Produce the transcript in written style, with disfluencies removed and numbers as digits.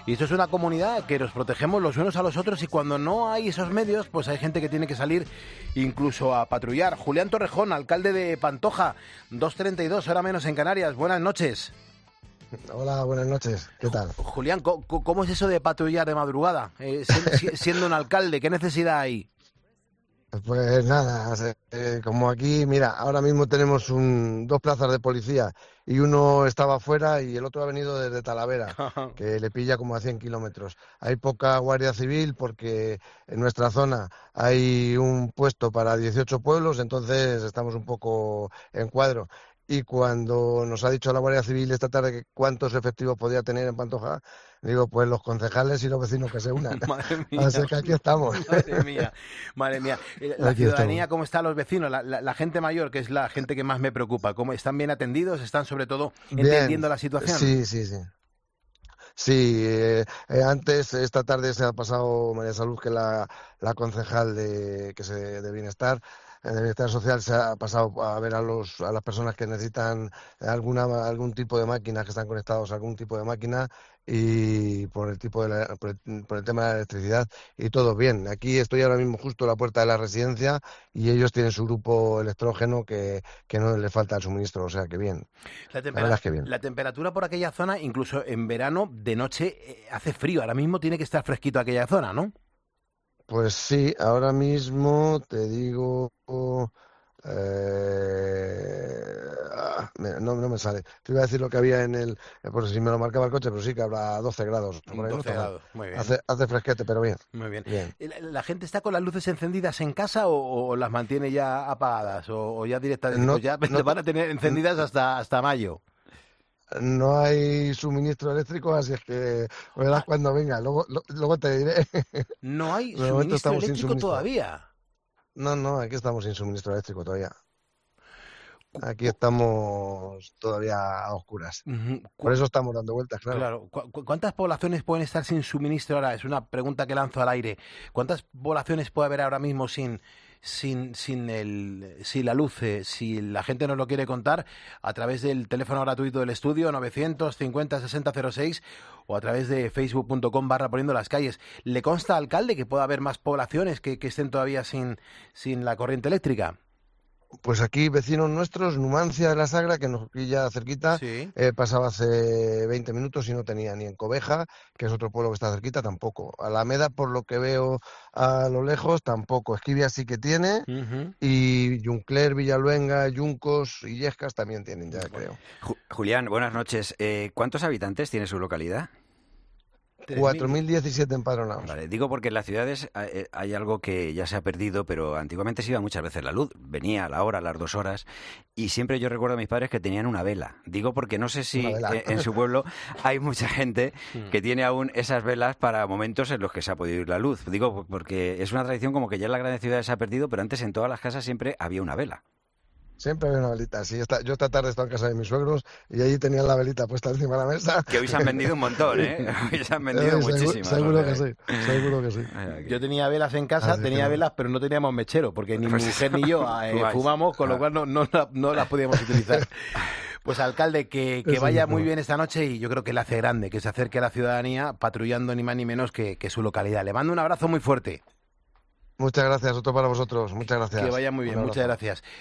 Y esto es una comunidad que nos protegemos los unos a los otros y cuando no hay esos medios, pues hay gente que tiene que salir incluso a patrullar. Julián Torrejón, alcalde de Pantoja, 2:32, hora menos en Canarias. Buenas noches. Hola, buenas noches. ¿Qué tal? Julián, ¿cómo es eso de patrullar de madrugada? Siendo un alcalde, ¿qué necesidad hay? Pues nada, como aquí, mira, ahora mismo tenemos dos plazas de policía y uno estaba fuera y el otro ha venido desde Talavera, que le pilla como a 100 kilómetros. Hay poca guardia civil porque en nuestra zona hay un puesto para 18 pueblos, entonces estamos un poco en cuadro. Y cuando nos ha dicho la Guardia Civil esta tarde que cuántos efectivos podía tener en Pantoja, digo, pues los concejales y los vecinos que se unan. Madre mía. Así que aquí estamos. Madre mía, madre mía. La Aquí ciudadanía, estamos. ¿cómo están los vecinos? La gente mayor, que es la gente que más me preocupa. ¿Cómo están bien atendidos? ¿Están sobre todo entendiendo Bien, la situación? sí. Sí, antes, esta tarde se ha pasado María Salud, que es la concejal de Bienestar, de Bienestar Social, se ha pasado a ver a las personas que necesitan algún tipo de máquina, que están conectados a algún tipo de máquina y por el tema de la electricidad y todo bien. Aquí estoy ahora mismo justo a la puerta de la residencia y ellos tienen su grupo electrógeno que no les falta el suministro, o sea que bien. La verdad es que bien. La temperatura por aquella zona, incluso en verano, de noche, hace frío. Ahora mismo tiene que estar fresquito aquella zona, ¿no? Pues sí, ahora mismo te digo, mira, no me sale. Te iba a decir lo que había por si me lo marcaba el coche, pero sí que habrá 12 grados. Por ahí, 12 no grados, muy bien. hace fresquete, pero bien. Muy bien. Bien. ¿La gente está con las luces encendidas en casa o las mantiene ya apagadas? ¿O ya directamente No, pues ya no, van a tener encendidas hasta mayo? no hay suministro eléctrico, así es que verás Ah, cuando venga. Luego te diré. no hay De momento suministro estamos sin eléctrico suministro. todavía. No, aquí estamos sin suministro eléctrico todavía. Aquí estamos todavía a oscuras. Ujú. Por eso estamos dando vueltas, claro. Claro, ¿cuántas poblaciones pueden estar sin suministro ahora? Es una pregunta que lanzo al aire. ¿Cuántas poblaciones puede haber ahora mismo sin la luz? Si la gente nos lo quiere contar, a través del teléfono gratuito del estudio 950-6006 o a través de facebook.com/poniendo las calles. ¿Le consta, alcalde, que pueda haber más poblaciones que estén todavía sin la corriente eléctrica? Pues aquí, vecinos nuestros, Numancia de la Sagra, que nos pilla cerquita, Sí. pasaba hace 20 minutos y no tenía ni en Cobeja, que es otro pueblo que está cerquita, tampoco. Alameda, por lo que veo a lo lejos, tampoco. Esquivia sí que tiene, Ujú. y Juncler, Villaluenga, Yuncos y Illescas también tienen ya, creo. Julián, buenas noches. ¿Cuántos habitantes tiene su localidad? 3.000. 4.017 empadronados. Vale, digo porque en las ciudades hay algo que ya se ha perdido, pero antiguamente se iba muchas veces la luz. Venía a la hora, a las 2 horas, y siempre yo recuerdo a mis padres que tenían una vela. Digo porque no sé si Una vela. en su pueblo hay mucha gente que tiene aún esas velas para momentos en los que se ha podido ir la luz. Digo porque es una tradición como que ya en las grandes ciudades se ha perdido, pero antes en todas las casas siempre había una vela. Siempre había una velita. Sí, yo esta tarde estaba en casa de mis suegros y allí tenían la velita puesta encima de la mesa. Que hoy se han vendido un montón, ¿eh? Hoy se han vendido muchísimas. Seguro que sí, seguro que sí. Yo tenía velas en casa, Así tenía que velas, pero no teníamos mechero, porque ni mi mujer ni yo Fumáis. fumamos, con lo cual no las podíamos utilizar. Pues alcalde, que Eso vaya mismo. muy bien esta noche y yo creo que le hace grande, que se acerque a la ciudadanía patrullando ni más ni menos que su localidad. Le mando un abrazo muy fuerte. Muchas gracias, otro para vosotros. Muchas gracias. Que vaya muy bien, Un muchas abrazo. gracias.